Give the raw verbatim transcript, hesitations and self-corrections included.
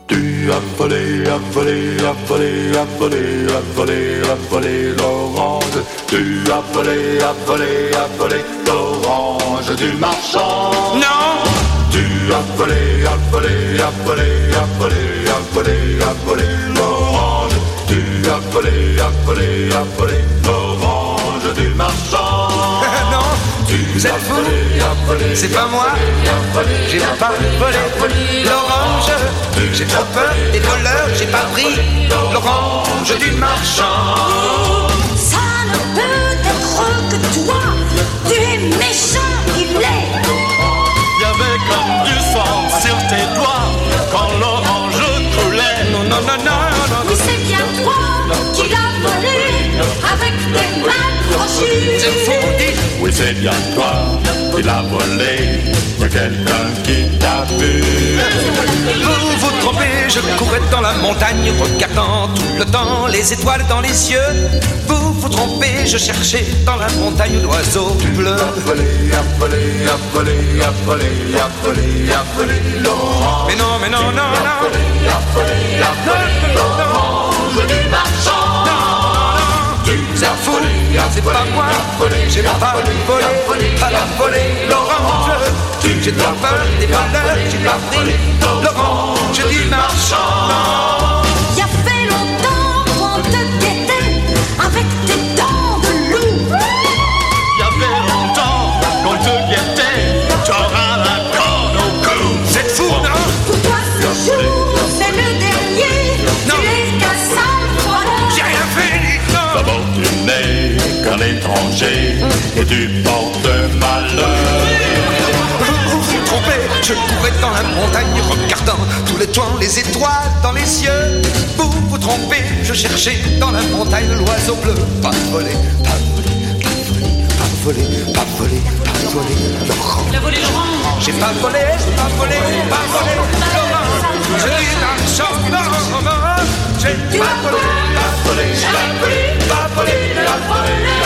Tu as volé, as volé, as volé, as volé, as volé, as volé l'orange. Tu as volé, as volé, as volé l'orange du marchand. Non. Tu as volé, as volé, as volé, as volé, as volé, as volé l'orange. Tu as volé, as volé, as volé l'orange du marchand. Non. Vous êtes fous, c'est pas moi, j'ai pas volé l'orange. J'ai trop peur des voleurs, j'ai pas pris l'orange du marchand. Ça ne peut être que toi, tu es méchant, il l'est. Y'avait comme du sang sur tes doigts quand l'orange coulait. Non, non, non, non, non. Oui, c'est bien toi qui l'as volé avec tes mains crochues. C'est faux, dites. Oui, c'est bien toi qui l'as volé. Y'a quelqu'un qui t'a vu. Vous vous trompez, je courais dans la montagne, regardant tout le temps les étoiles dans les yeux. Vous vous trompez, je cherchais dans la montagne l'oiseau bleu. A volé, a volé, a volé, a volé, a volé, a volé l'orange. Mais non, mais non, non, non. A volé, a volé, a volé l'orange du marchand. Vous êtes fous, c'est pas moi, j'ai pas volé, pas la volé l'orange. J'ai trop peur des voleurs, j'ai pas pris l'orange du marchand. Il y a fait longtemps qu'on te guettait avec tes dents de loup. Y'avait longtemps qu'on te guettait, t'auras la corne au cou. Vous êtes fous, non? Pour toi ce jour, c'est le dernier. Non. Tu es qu'un sale voleur. J'ai rien fait, dites non. D'abord tu n'es qu'un étranger et tu portes malheur. Vous vous trompez, je courais dans la montagne regardant tous les toits, les étoiles dans les yeux. Vous vous trompez, je cherchais dans la montagne l'oiseau bleu. Pas volé, pas volé, pas volé, pas volé, pas volé, pas volé l'orange. Il a volé l'orange. J'ai pas volé, j'ai pas volé, pas volé l'orange. Je dis marchand, non, non, j'ai pas volé, A volé, a volé, a volé, a volé.